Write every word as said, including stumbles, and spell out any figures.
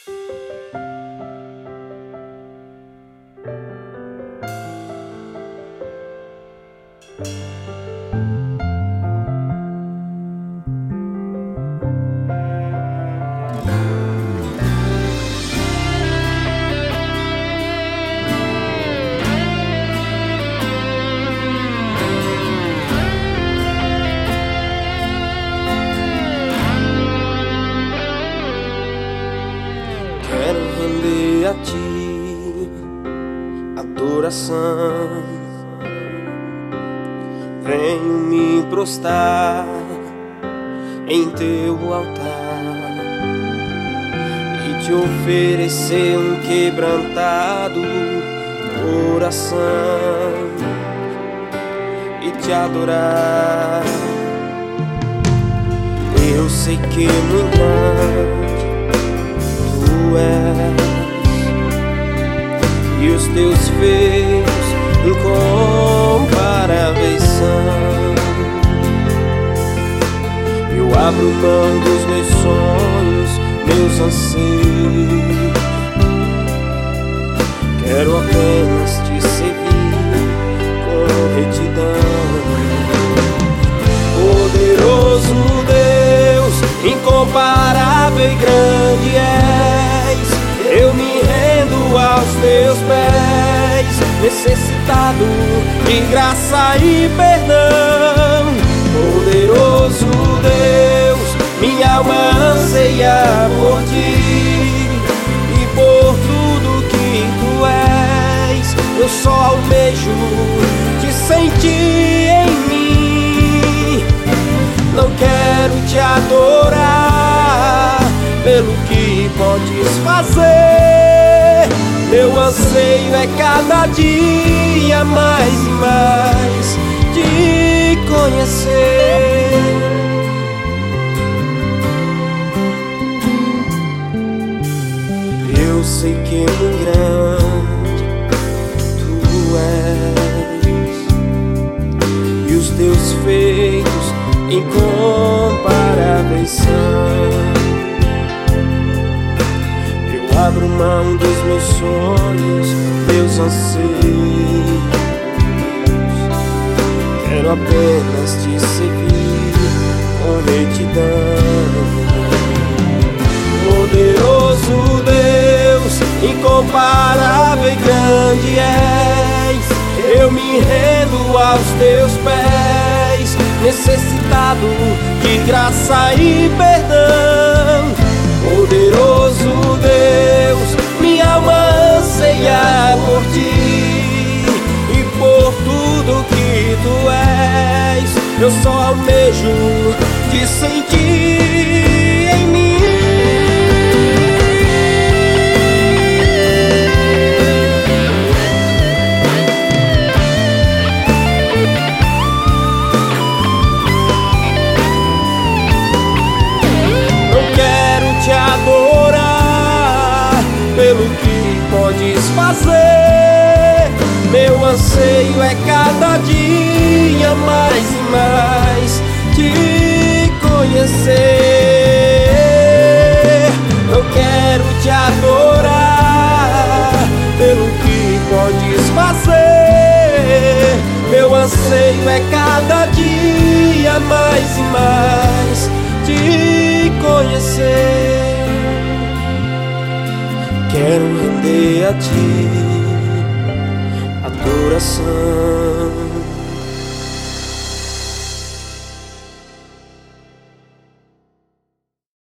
Quero render a ti adoração. Venho me prostrar em teu altar e te oferecer um quebrantado coração e te adorar. Eu sei que no entanto tu és, e os teus feitos incomparáveis são. Eu abro mão dos meus sonhos, meus anseios. Quero apenas te servir com retidão. Poderoso Deus, incomparável e grande és, eu me rendo aos teus pés, necessitado de graça e perdão. Poderoso Deus, minha alma anseia por ti e por tudo que tu és. Eu só almejo te sentir em mim. Não quero te adorar pelo que podes fazer. Meu anseio é cada dia mais e mais te conhecer. Eu sei que no grande tu és, e os teus feitos incomparáveis são. Eu abro mão dos meus sonhos, meus anseios. Quero apenas te servir com retidão. Poderoso Deus, incomparável e grande és, eu me rendo aos teus pés, necessitado de graça e perdão. Poderoso Deus, minha alma anseia por ti e por tudo que tu és. Eu só almejo te sentir em mim. Pelo que podes fazer, meu anseio é cada dia mais e mais te conhecer. Eu quero te adorar pelo que podes fazer. Meu anseio é cada dia mais e mais te conhecer. Quero render a ti adoração.